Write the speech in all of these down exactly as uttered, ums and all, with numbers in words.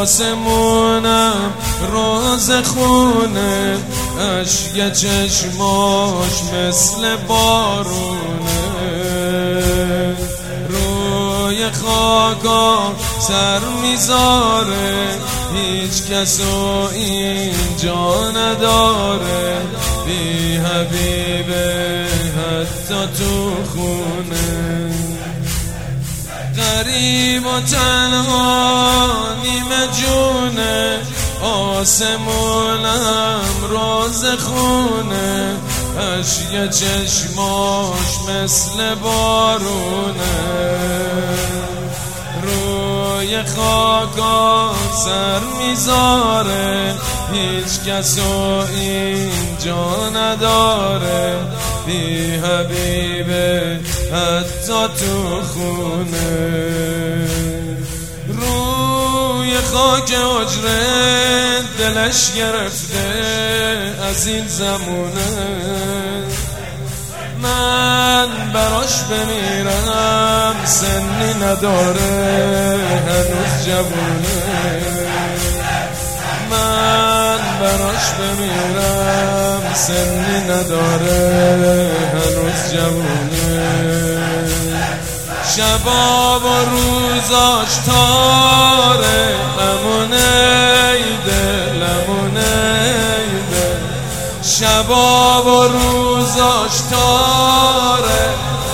آسمونم روز خونه، اشک چشماش مثل بارونه، روی خاکا سر میذاره، هیچ کسو اینجا نداره، بی حبیبه حتی تو خونه، غریب و تنها نیمه جونه، آسمونم روز خونه، اشک چشماش مثل بارونه، روی خاکا سر میذاره، هیچ کسو اینجا نداره، بی حبیبه حتی تو خونه، روی خاک حجره دلش گرفته از این زمونه، من براش بمیرم سنی نداره هنوز جوونه، من براش بمیرم سنی نداره هنوز جوونه، شباب و روزاش تاره، امونه ایده لمونه ایده، شباب و روزاش تاره،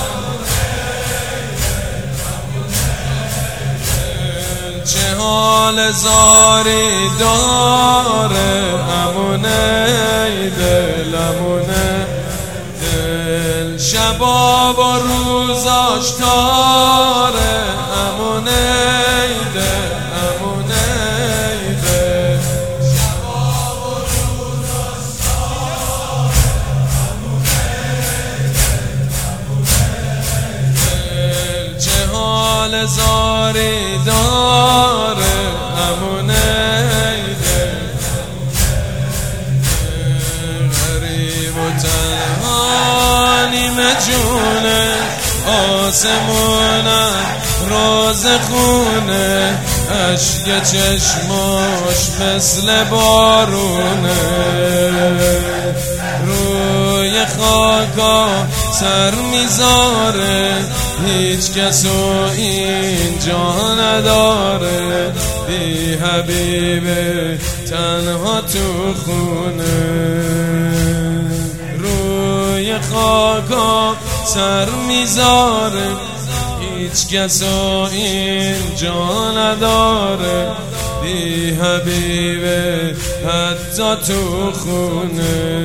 چه حال زاری داره، امونه ایده لمونه دل، شباب و روزاش تاره، امونه ایده امونه ایده، شباب و روزاش تاره، امونه ایده، چه حال زاری داره، امونه ایده، غریب و تنها نیمه جونه، آسمونم روز خونه، اشک چشماش مثل بارونه، روی خاکا سر میذاره، هیچ کسو اینجا نداره، بی حبیبه تنها تو خونه، روی خاکا سر میذاره، هیچ کسو اینجا نداره، بی حبیبه حتی تو خونه،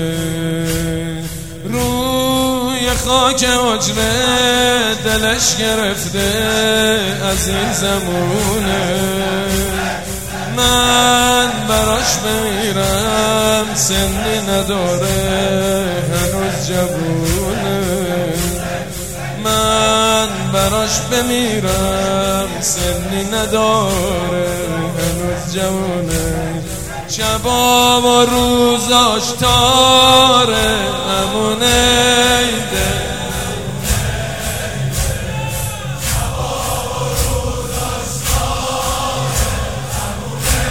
روی خاک حجره دلش گرفته از این زمونه، من براش بمیرم سنی نداره هنوز جوونه، من براش بمیرم سنی نداره هنوز جوونه، شباب و روزاش تاره، امونه ایده، شباب و روزاش تاره، امونه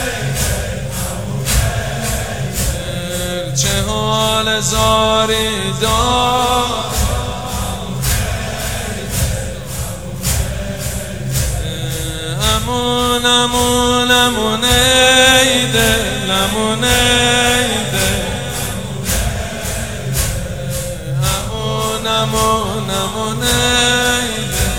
ایده، چه حال زاری داره، امون امون امونه ایده لمونه ایده، امون امون امونه ایده،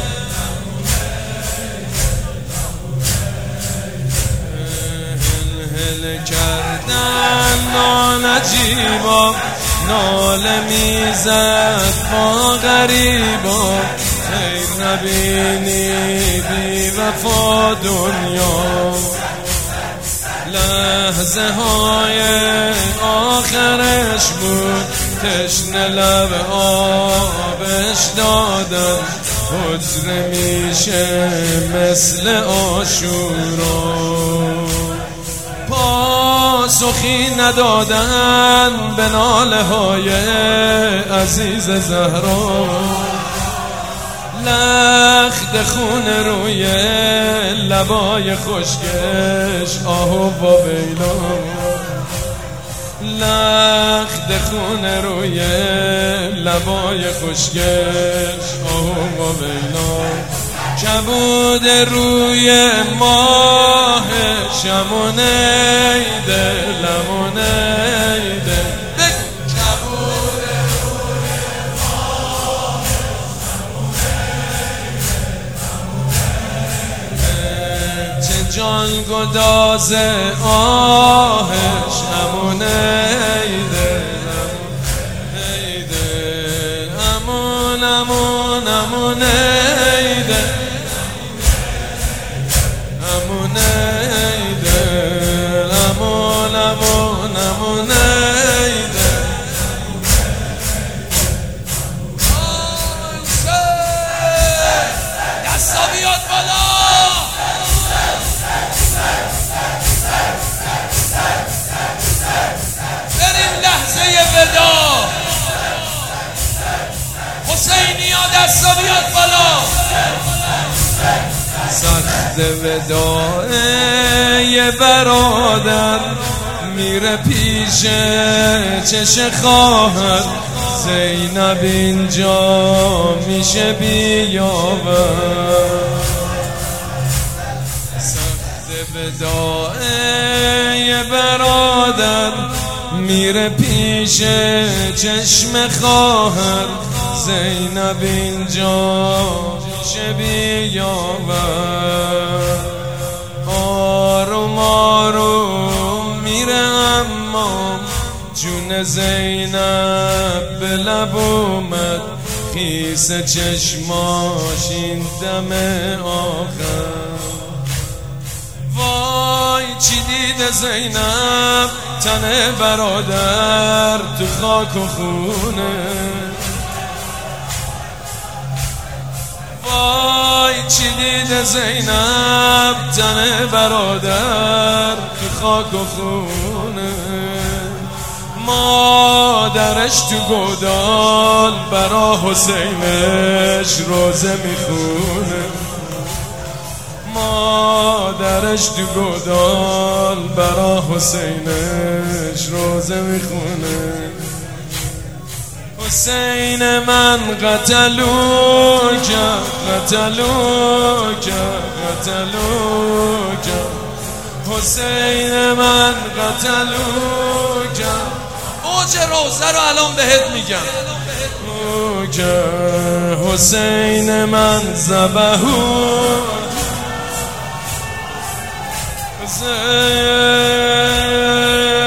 هل هل کردن نانجیبا، ناله میزد با غریبا، خیر نبینی بی وفا دنیا، لحظه های آخرش بود، تشنه لب آبش دادن، حجره میشه مثل عاشورا، پاسخی ندادن به ناله های عزیز زهرا، لخت خون روی لبای خشکش آهو و ویلا، لخت خون روی لبای خشکش آهو و ویلا، کبود روی ماهش امونیده لمونیده، کبود روی ماهش امونیده، چه جان گداز آهش امونیده امونیده، امون امون امونیده امونیده، امون امون امونیده. دستا بیاد بالا، بریم لحظه ودا. حسینی ها دستا بیاد بالا. سخت وداع یه برادر میره پیش چش خواهر، زینب اینجا میشه بیاور. سخت وداع یه برادر میره پیش چشم خواهر، زینب اینجا میشه بیاور. آروم آروم میره اما جون زینب به لب اومد، خیس چشماش این دم آخر. وای چی دیده زینب تن برادر تو خاک و خونه، وای چی دیده زینب تن برادر تو خاک و خونه. مادرش تو گودال برا حسینش روزه میخونه، مادرش تو گودال برا حسینش روزه میخونه. حسین من قتلو کرد قتلو کرد قتلو کرد، حسین من قتلو کرد. اوج روزه رو الان بهت میگم. حسین من ذبحو، حسین